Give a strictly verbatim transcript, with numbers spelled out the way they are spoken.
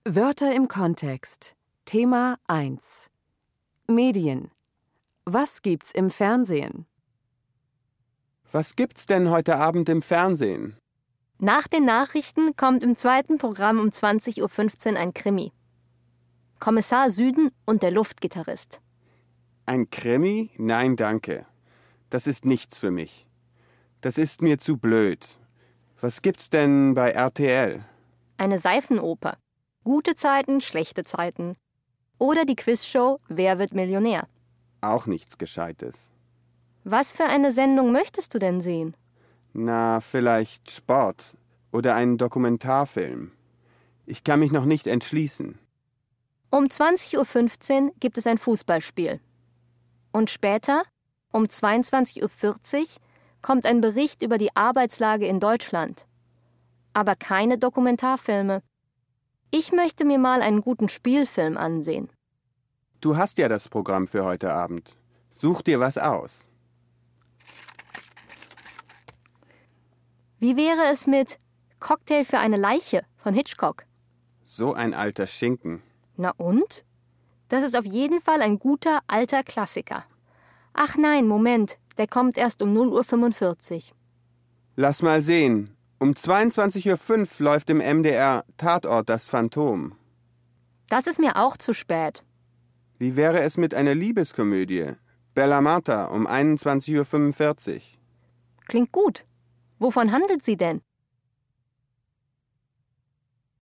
Wörter im Kontext. Thema eins. Medien. Was gibt's im Fernsehen? Was gibt's denn heute Abend im Fernsehen? Nach den Nachrichten kommt im zweiten Programm um zwanzig Uhr fünfzehn ein Krimi. Kommissar Süden und der Luftgitarrist. Ein Krimi? Nein, danke. Das ist nichts für mich. Das ist mir zu blöd. Was gibt's denn bei R T L? Eine Seifenoper. Gute Zeiten, schlechte Zeiten. Oder die Quizshow Wer wird Millionär? Auch nichts Gescheites. Was für eine Sendung möchtest du denn sehen? Na, vielleicht Sport oder einen Dokumentarfilm. Ich kann mich noch nicht entschließen. Um zwanzig Uhr fünfzehn gibt es ein Fußballspiel. Und später, um zweiundzwanzig Uhr vierzig, kommt ein Bericht über die Arbeitslage in Deutschland. Aber keine Dokumentarfilme. Ich möchte mir mal einen guten Spielfilm ansehen. Du hast ja das Programm für heute Abend. Such dir was aus. Wie wäre es mit Cocktail für eine Leiche von Hitchcock? So ein alter Schinken. Na und? Das ist auf jeden Fall ein guter alter Klassiker. Ach nein, Moment, der kommt erst um null Uhr fünfundvierzig. Lass mal sehen. Um zweiundzwanzig Uhr fünf läuft im M D R Tatort das Phantom. Das ist mir auch zu spät. Wie wäre es mit einer Liebeskomödie? Bella Marta um einundzwanzig Uhr fünfundvierzig. Klingt gut. Wovon handelt sie denn?